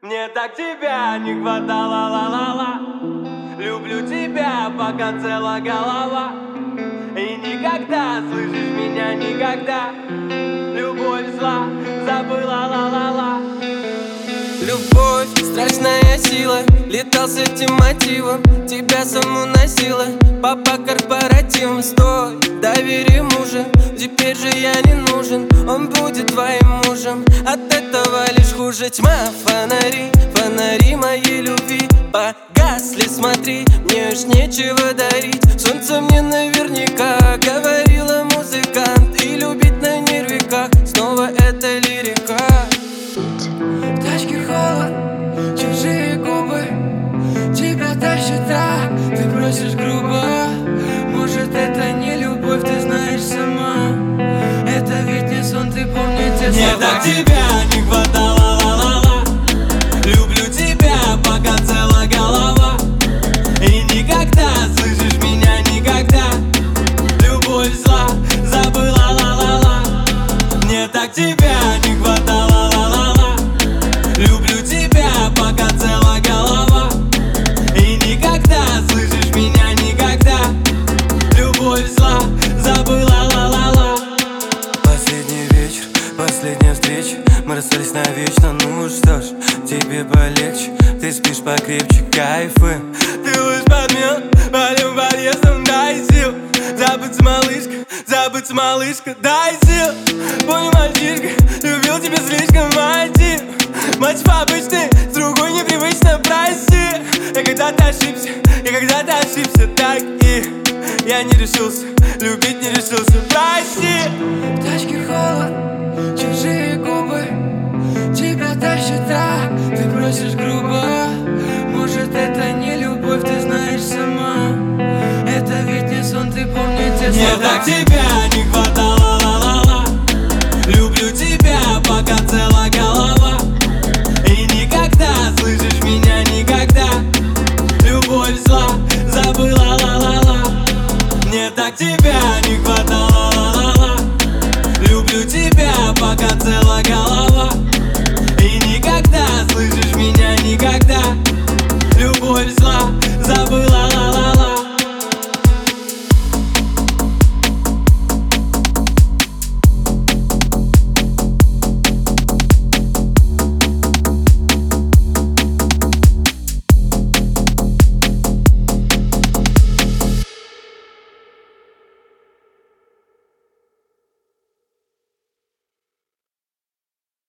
Мне так тебя не хватало, ла-ла-ла. Люблю тебя, пока цела голова. И никогда, слышишь меня, никогда. Любовь зла, забыла, ла-ла-ла. Любовь, страшная сила. Летал с этим мотивом, тебя саму носила. Папа корпоративом, стой, доверие мужа. Теперь же я не нужен, он будет твоим мужем. От этого лишь хуже. Тьма, фонари, фонари моей любви погасли, смотри, мне уж нечего дарить. Солнце мне наверняка говорила музыкант. И любить на нервиках, снова это лирика. В тачке холод, чужие губы, тебя тащит так, ты просишь грубо. Может, это не любовь, ты знаешь сама. Это ведь не сон, ты помни те слова. Мне так тебя не хватало, ла-ла-ла. Люблю тебя, пока цела голова. И никогда, слышишь меня, никогда. Любовь зла, забыла, ла-ла-ла. Мне так тебя не хватало, ла-ла-ла. Люблю тебя, пока цела голова. И никогда, слышишь меня, никогда. Любовь зла, забыла, ла-ла-ла. Последний вечер, последняя встреча. Мы расстались навечно, ну что ж, тебе полегче. Ты спишь покрепче, кайфы. Ты лишь подмен, палим подъездом, дай сил. Забыться, малышка, дай сил. Понял, мальчишка, любил тебя слишком, мотив. Мотив обычный, с другой непривычно, прости. Я когда-то ошибся, так и я не решился, любить не решился, прости. В тачке холод, чужие губы, тебя тащит так, ты просишь грубо. Может, это не любовь, ты знаешь сама. Это ведь не сон, ты помни те слова. Мне так тебя